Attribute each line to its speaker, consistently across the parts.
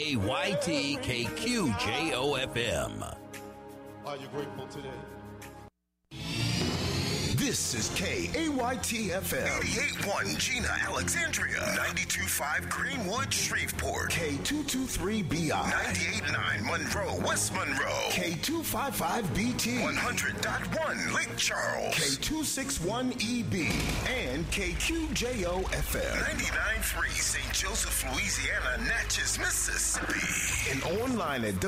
Speaker 1: KYTKQJOFM.
Speaker 2: Are you grateful today?
Speaker 3: This is KAYT-FM. 88.1 Gina, Alexandria. 92.5 Greenwood, Shreveport. K223BI. 98.9 Monroe, West Monroe. K255BT. 100.1 Lake Charles. K261EB. And KQJO-FM. 99.3 St. Joseph, Louisiana, Natchez, Mississippi. And online at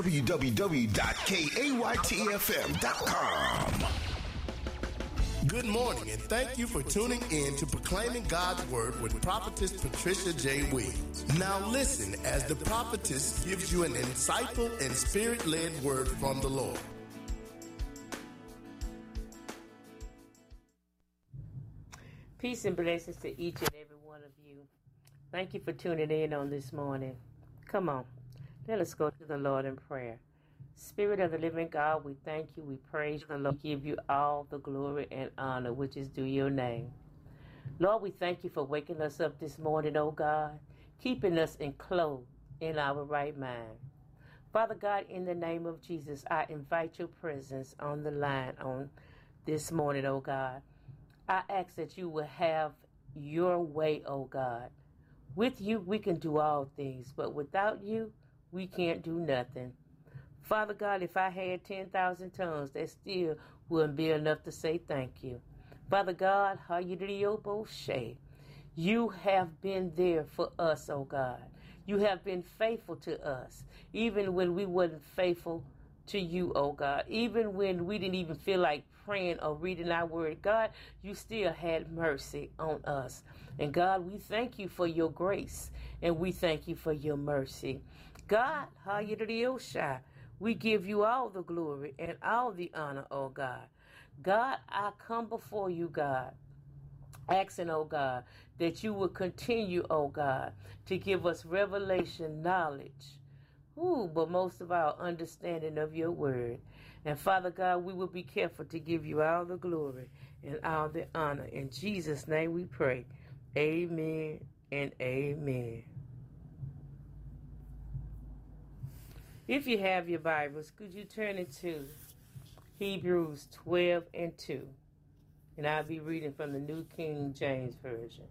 Speaker 3: www.kaytfm.com.
Speaker 4: Good morning, and thank you for tuning in to Proclaiming God's Word with Prophetess Patricia J. Williams. Now listen as the prophetess gives you an insightful and spirit-led word from the Lord.
Speaker 5: Peace and blessings to each and every one of you. Thank you for tuning in on this morning. Come on, let us go to the Lord in prayer. Spirit of the living God, we thank you, we praise you, Lord. We give you all the glory and honor which is due your name. Lord, we thank you for waking us up this morning, oh God, keeping us enclosed in our right mind. Father God, in the name of Jesus, I invite your presence on the line on this morning, oh God. I ask that you will have your way, oh God. With you, we can do all things, but without you, we can't do nothing. Father God, if I had 10,000 tongues, that still wouldn't be enough to say thank you. Father God, you have been there for us, oh God. You have been faithful to us, even when we weren't faithful to you, oh God. Even when we didn't even feel like praying or reading our word, God, you still had mercy on us. And God, we thank you for your grace, and we thank you for your mercy. God, we give you all the glory and all the honor, oh God. God, I come before you, God, asking, oh God, that you will continue, oh God, to give us revelation, knowledge, but most of all, understanding of your word. And Father God, we will be careful to give you all the glory and all the honor. In Jesus' name we pray. Amen and amen. If you have your Bibles, could you turn it to Hebrews 12 and 2? And I'll be reading from the New King James Version.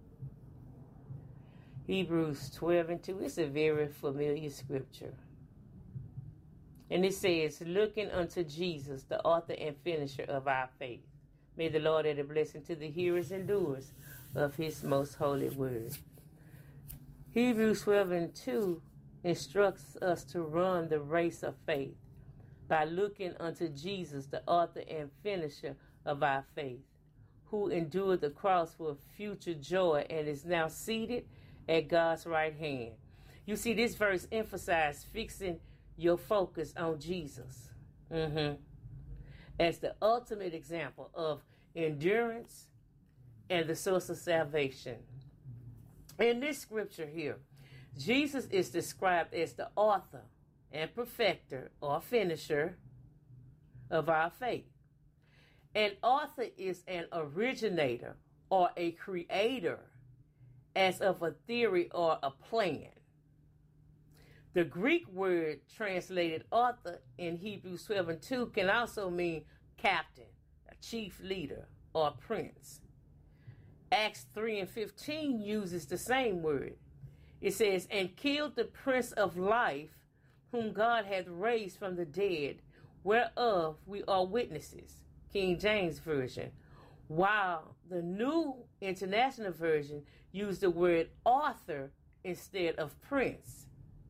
Speaker 5: Hebrews 12 and 2. It's a very familiar scripture. And it says, looking unto Jesus, the author and finisher of our faith. May the Lord add a blessing to the hearers and doers of his most holy word. Hebrews 12 and 2 instructs us to run the race of faith by looking unto Jesus, the author and finisher of our faith, who endured the cross for future joy and is now seated at God's right hand. You see, this verse emphasizes fixing your focus on Jesus as the ultimate example of endurance and the source of salvation. In this scripture here, Jesus is described as the author and perfecter or finisher of our faith. An author is an originator or a creator as of a theory or a plan. The Greek word translated author in Hebrews 12 and 2 can also mean captain, a chief leader, or prince. Acts 3 and 15 uses the same word. It says, and killed the Prince of Life, whom God hath raised from the dead, whereof we are witnesses. King James Version. While the New International Version used the word author instead of prince.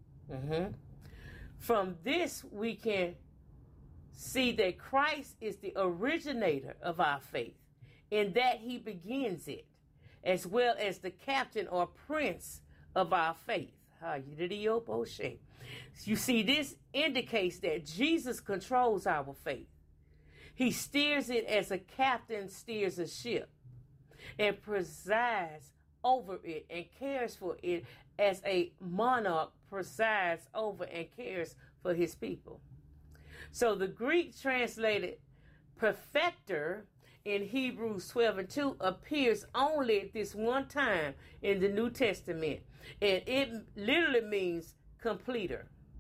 Speaker 5: From this, we can see that Christ is the originator of our faith, in that he begins it, as well as the captain or prince of our faith. You see, this indicates that Jesus controls our faith. He steers it as a captain steers a ship and presides over it and cares for it as a monarch presides over and cares for his people. So the Greek translated perfecter in Hebrews 12 and 2 appears only this one time in the New Testament. And it literally means completer.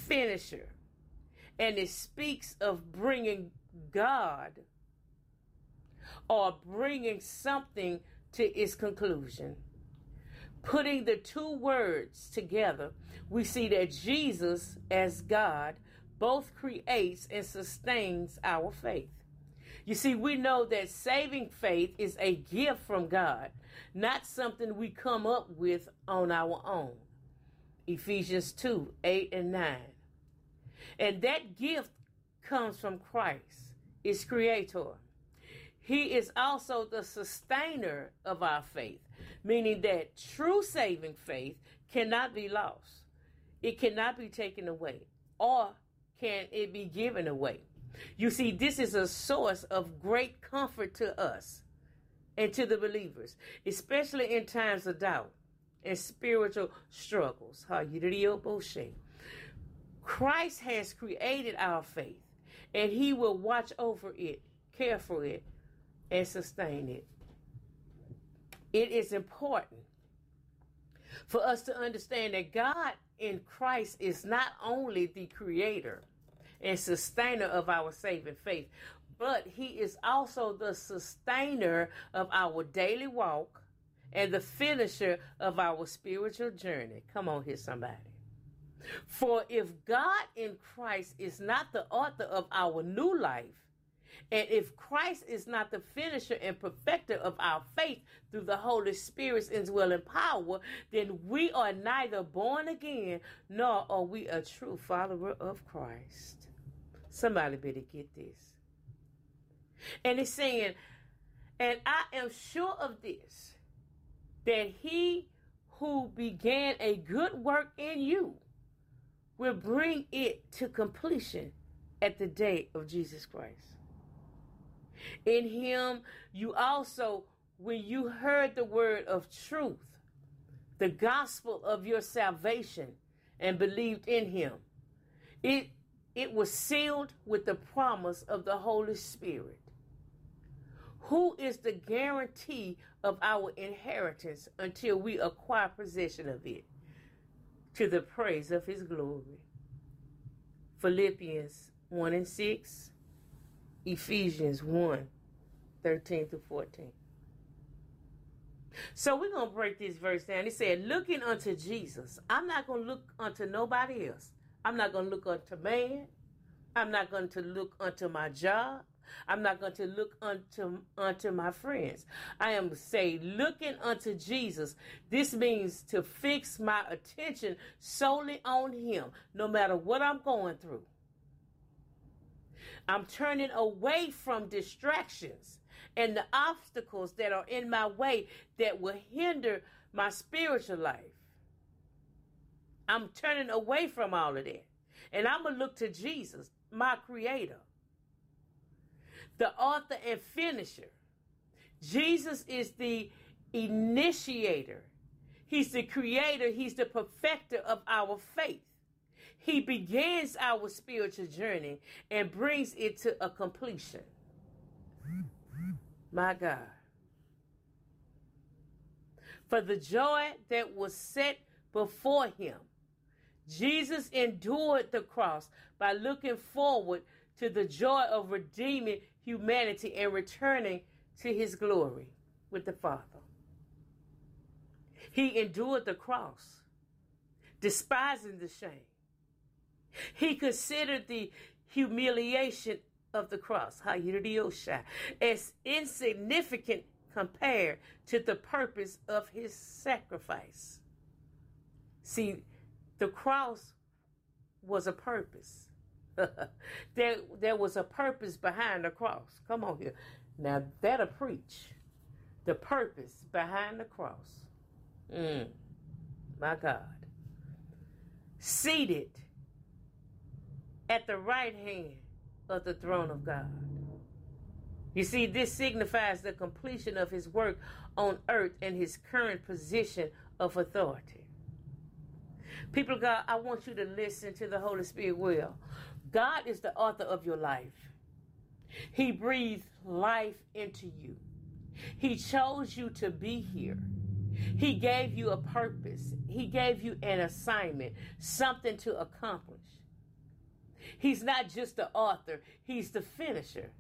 Speaker 5: finisher. And it speaks of bringing God or bringing something to its conclusion. Putting the two words together, we see that Jesus, as God, both creates and sustains our faith. You see, we know that saving faith is a gift from God, not something we come up with on our own. Ephesians 2, 8 and 9. And that gift comes from Christ, its creator. He is also the sustainer of our faith, meaning that true saving faith cannot be lost. It cannot be taken away, or can it be given away. You see, this is a source of great comfort to us and to the believers, especially in times of doubt and spiritual struggles. Christ has created our faith, and he will watch over it, care for it, and sustain it. It is important for us to understand that God in Christ is not only the creator and sustainer of our saving faith, but he is also the sustainer of our daily walk and the finisher of our spiritual journey. Come on here, somebody. For if God in Christ is not the author of our new life, and if Christ is not the finisher and perfecter of our faith through the Holy Spirit's indwelling power, then we are neither born again nor are we a true follower of Christ. Somebody better get this. And it's saying, and I am sure of this, that he who began a good work in you will bring it to completion at the day of Jesus Christ. In him, you also, when you heard the word of truth, the gospel of your salvation, and believed in him, it was sealed with the promise of the Holy Spirit, who is the guarantee of our inheritance until we acquire possession of it, to the praise of his glory. Philippians 1 and 6, Ephesians 1, 13 through 14. So we're going to break this verse down. It said, looking unto Jesus. I'm not going to look unto nobody else. I'm not going to look unto man. I'm not going to look unto my job. I'm not going to look unto my friends. I am say looking unto Jesus. This means to fix my attention solely on him, no matter what I'm going through. I'm turning away from distractions and the obstacles that are in my way that will hinder my spiritual life. I'm turning away from all of that. And I'm going to look to Jesus, my creator, the author and finisher. Jesus is the initiator. He's the creator. He's the perfecter of our faith. He begins our spiritual journey and brings it to a completion. My God. For the joy that was set before him, Jesus endured the cross by looking forward to the joy of redeeming humanity and returning to his glory with the Father. He endured the cross, despising the shame. He considered the humiliation of the cross as insignificant compared to the purpose of his sacrifice. See, the cross was a purpose. There was a purpose behind the cross. Come on here. Now that'll preach. The purpose behind the cross. My God. Seated at the right hand of the throne of God. You see, this signifies the completion of his work on earth and his current position of authority. People of God, I want you to listen to the Holy Spirit well. God is the author of your life. He breathed life into you. He chose you to be here. He gave you a purpose. He gave you an assignment, something to accomplish. He's not just the author, he's the finisher.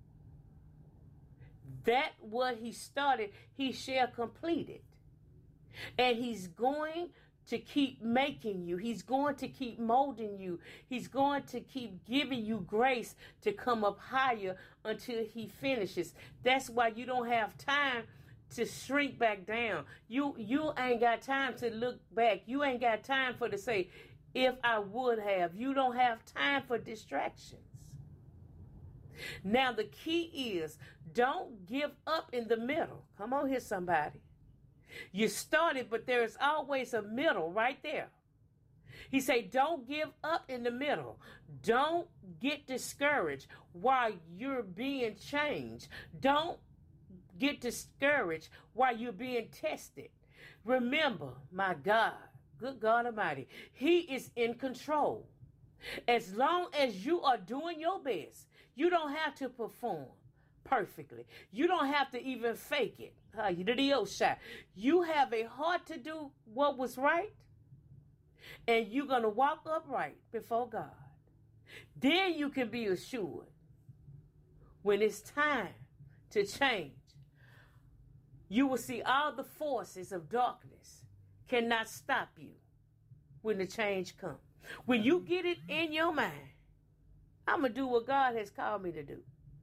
Speaker 5: That what he started, he shall complete it. And he's going to keep making you. He's going to keep molding you. He's going to keep giving you grace to come up higher until he finishes. That's why you don't have time to shrink back down. You ain't got time to look back. You ain't got time for to say, if I would have. You don't have time for distractions. Now the key is, don't give up in the middle. Come on here, somebody. You started, but there is always a middle right there. He said, don't give up in the middle. Don't get discouraged while you're being changed. Don't get discouraged while you're being tested. Remember, my God, good God Almighty, he is in control. As long as you are doing your best, you don't have to perform perfectly. You don't have to even fake it. You have a heart to do what was right, and you're going to walk upright before God. Then you can be assured when it's time to change. You will see all the forces of darkness cannot stop you when the change comes. When you get it in your mind, I'm going to do what God has called me to do.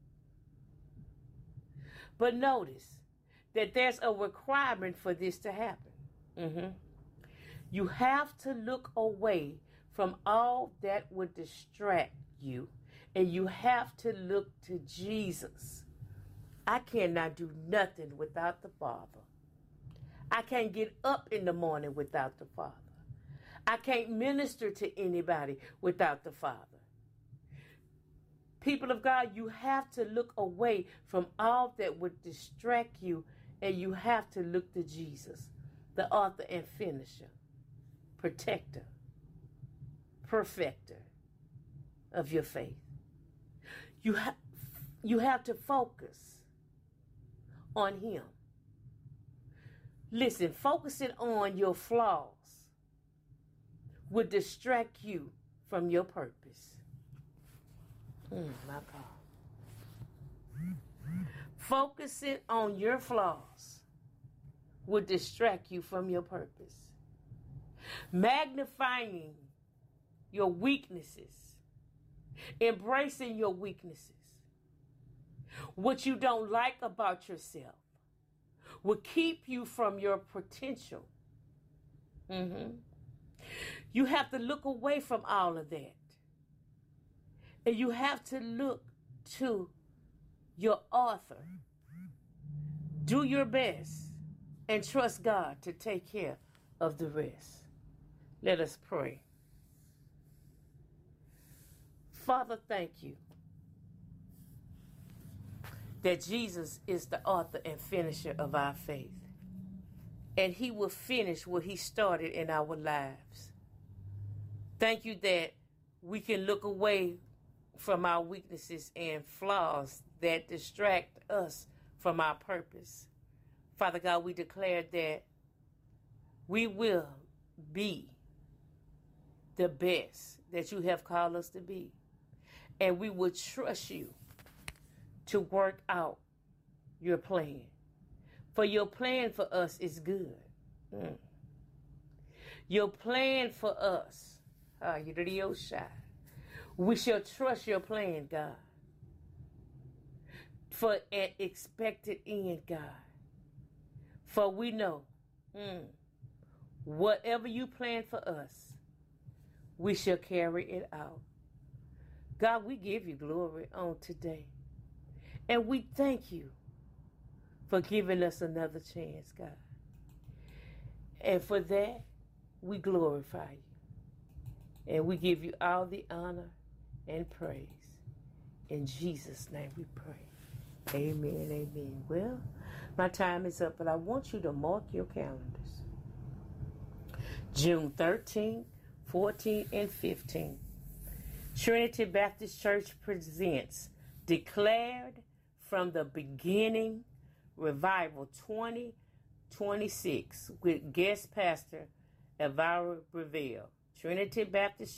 Speaker 5: But notice that there's a requirement for this to happen. You have to look away from all that would distract you, and you have to look to Jesus. I cannot do nothing without the Father. I can't get up in the morning without the Father. I can't minister to anybody without the Father. People of God, you have to look away from all that would distract you, and you have to look to Jesus, the author and finisher, protector, perfecter of your faith. You have to focus on him. Listen, focusing on your flaws would distract you from your purpose. My God. Focusing on your flaws would distract you from your purpose. Magnifying your weaknesses, embracing your weaknesses, what you don't like about yourself, will keep you from your potential. You have to look away from all of that. And you have to look to your author. Do your best and trust God to take care of the rest. Let us pray. Father, thank you that Jesus is the author and finisher of our faith. And he will finish what he started in our lives. Thank you that we can look away from our weaknesses and flaws that distract us from our purpose. Father God, we declare that we will be the best that you have called us to be. And we will trust you to work out your plan. For your plan for us is good. Your plan for us, we shall trust your plan, God, for an expected end, God. For we know whatever you plan for us, we shall carry it out. God, we give you glory on today. And we thank you for giving us another chance, God. And for that, we glorify you. And we give you all the honor and praise. In Jesus' name we pray. Amen, amen. Well, my time is up, but I want you to mark your calendars. June 13, 14, and 15. Trinity Baptist Church presents Declared from the Beginning Revival 2026 with guest pastor Elvira Breville. Trinity Baptist